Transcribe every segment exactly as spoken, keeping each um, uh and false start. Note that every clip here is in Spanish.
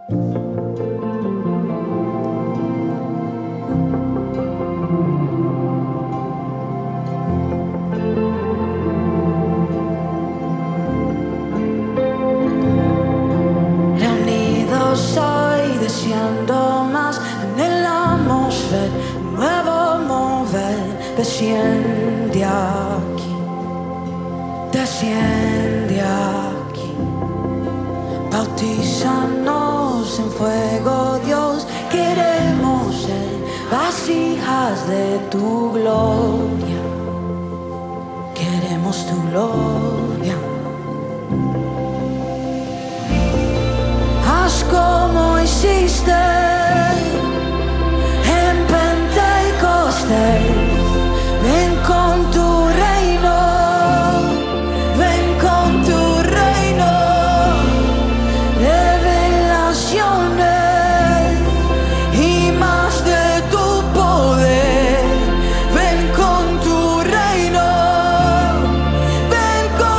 Reunidos hoy deseando más, anhelamos ver un nuevo mover. Desciende aquí, desciende aquí, bautízanos en fuego, Dios. Queremos ser vasijas de tu gloria, queremos tu gloria. Haz como hiciste en Pentecostés. Ven con tu reino, ven con tu reino, revelaciones y más de tu poder. Ven con tu reino, ven con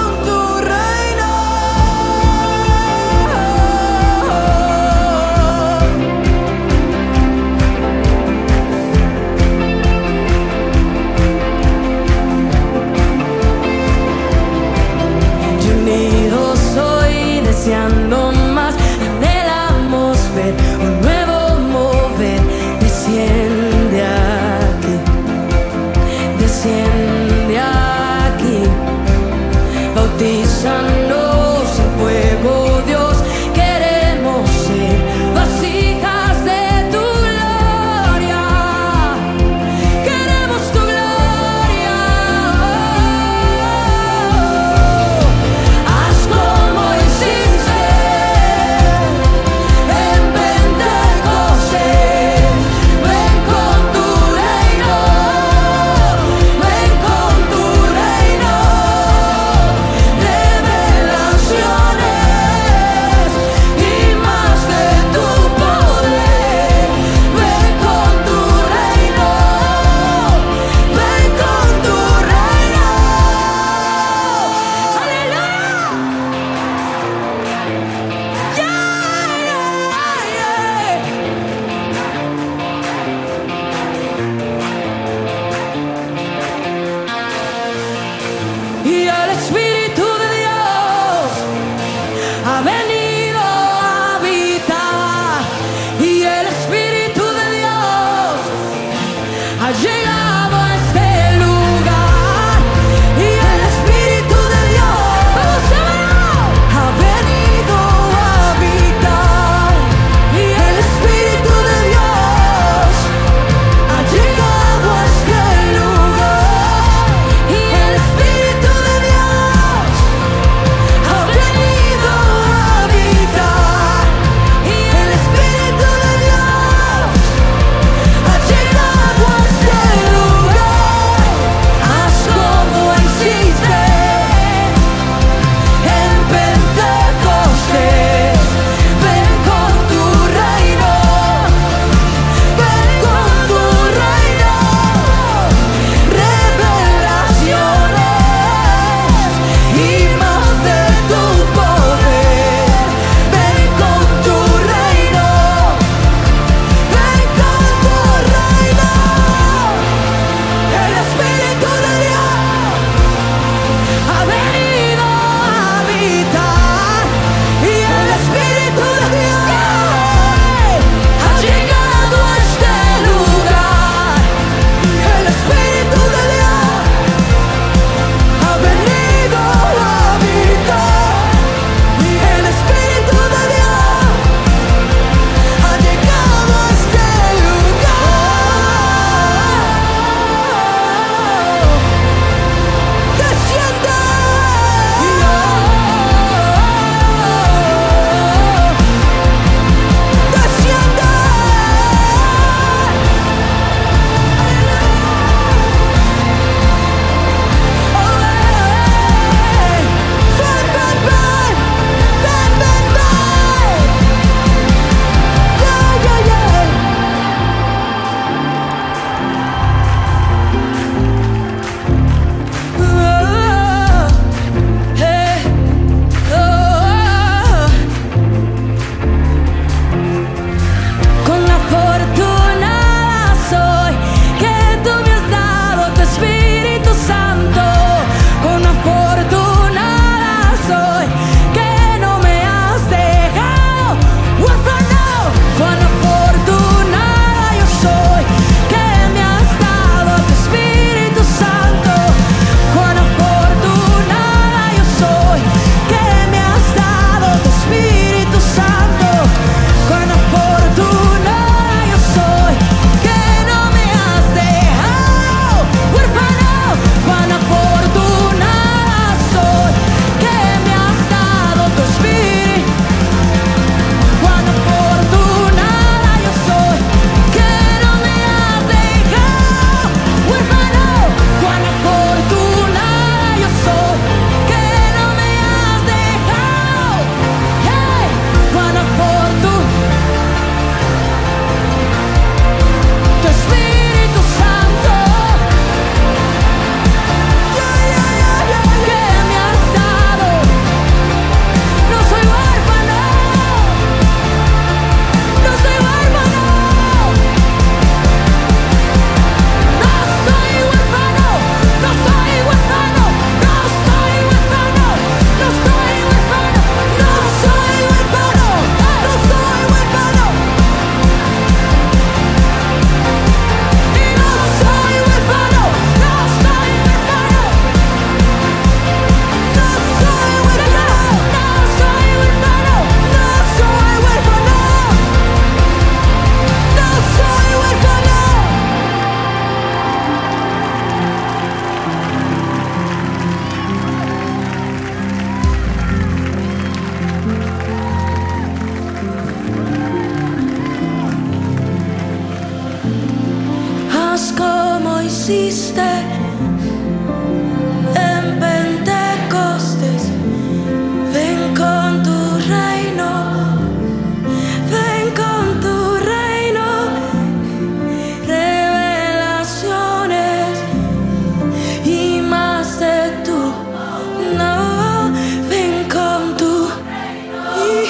hiciste en Pentecostés. Ven con tu reino, ven con tu reino, revelaciones y más de tú. No, ven con tu reino.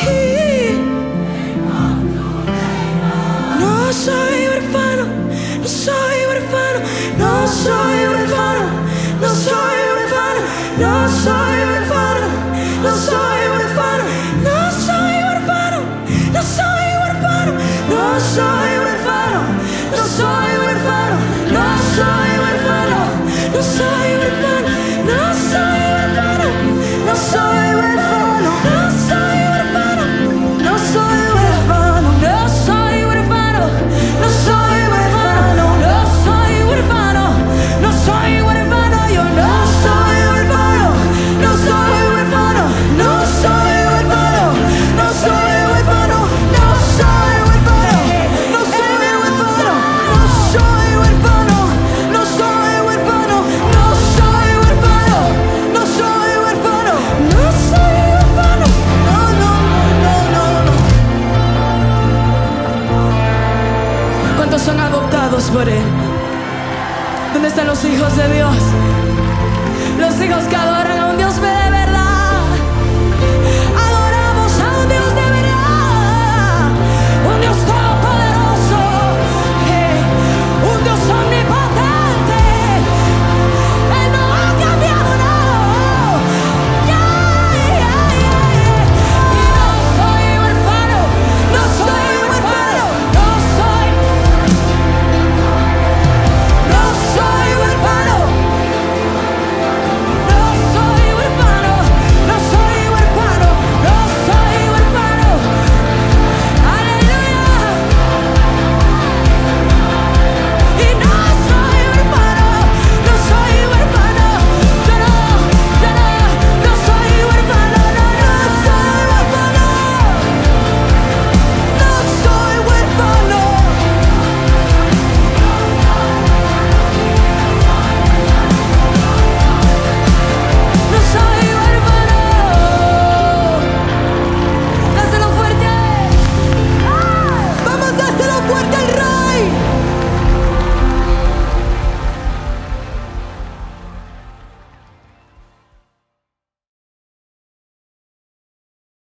No soy huérfano, no soy huérfano, no soy huérfano, no soy huérfano, no soy huérfano, no soy huérfano, no soy huérfano, no soy huérfano, no soy huérfano, no soy huérfano, no soy huérfano, no soy huérfano, no soy huérfano, no soy huérfano, no soy huérfano, no soy huérfano, no soy huérfano, no soy huérfano, no soy huérfano, no soy huérfano, yo no soy huérfano, no soy huérfano, no soy huérfano, no soy huérfano, no soy huérfano, no soy huérfano, no soy huérfano, no soy huérfano, no soy huérfano, no soy huérfano, no soy huérfano, no, no, no, no, no. ¿Cuántos son adoptados por Él? ¿Dónde están los hijos de Dios? Los hijos que adoran.